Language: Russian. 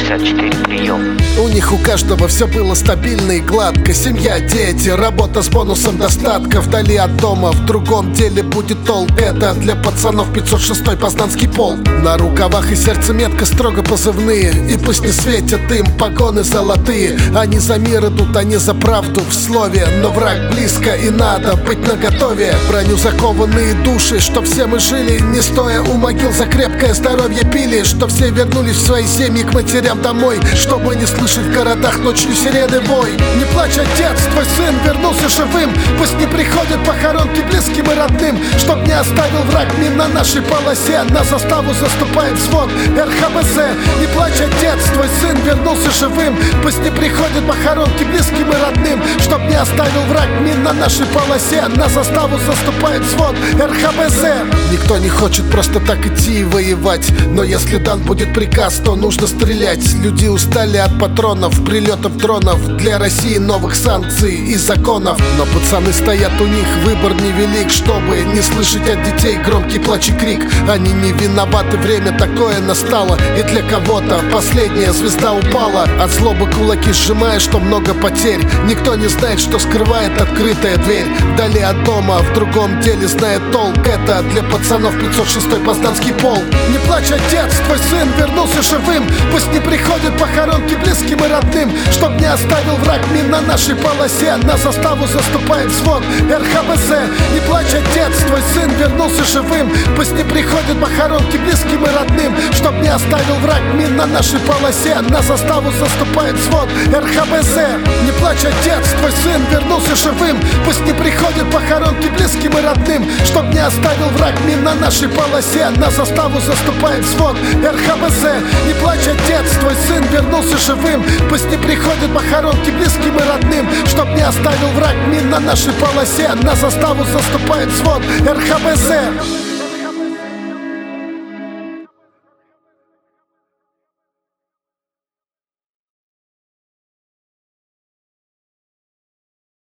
64 прием. У них у каждого все было стабильно и гладко. Семья, дети, работа с бонусом достатка. Вдали от дома, в другом деле будет толк. Это для пацанов 506-й Познанский полк. На рукавах и сердце метка строго позывные. И пусть не светят им погоны золотые. Они за мир идут, они за правду в слове. Но враг близко и надо быть наготове. Броню закованные души, чтоб все мы жили, не стоя у могил, за крепкое здоровье пили. Чтоб все вернулись в свои семьи к матерям домой, чтобы не слышать в городах ночью сирены вой. Не плачь, отец, твой сын вернулся живым. Пусть не приходят похоронки близким и родным. Чтоб не оставил враг мин на нашей полосе. На заставу заступает взвод РХБЗ. Не плачь, отец, твой сын вернулся живым. Пусть не приходят похоронки близким и родным. Чтоб не оставил враг мин на нашей полосе. На заставу заступает взвод РХБЗ. Никто не хочет просто так идти и воевать, но если дан будет приказ, то нужно стрелять. Люди устали от патронов, прилетов дронов. Для России новых санкций и законов. Но пацаны стоят, у них выбор невелик. Чтобы не слышать от детей громкий плач и крик. Они не виноваты, время такое настало. И для кого-то последняя звезда упала. От злобы кулаки сжимая, что много потерь. Никто не знает, что скрывает открытая дверь. Вдали от дома, в другом деле знает толк. Это для пацанов 506-й Познанский полк. Не плачь, отец, твой сын вернулся живым. Пусть не приходят похоронки близким и родным. Чтоб не оставил враг мин на нашей полосе. На заставу заступает взвод РХБЗ. Не плачь, отец, твой сын вернулся живым. Пусть не приходят похоронки близким и родным. Чтоб не оставил враг мин на нашей полосе. На заставу заступает взвод РХБЗ. Не плачь, отец, твой сын вернулся живым. Пусть не приходят похоронки близким и родным. Чтоб не оставил враг мин на нашей полосе. На заставу заступает взвод РХБЗ. Не плачь, отец, твой сын вернулся живым. Пусть не приходят похоронки близким и родным. Чтоб не оставил враг мин на нашей полосе. На заставу заступает взвод РХБЗ.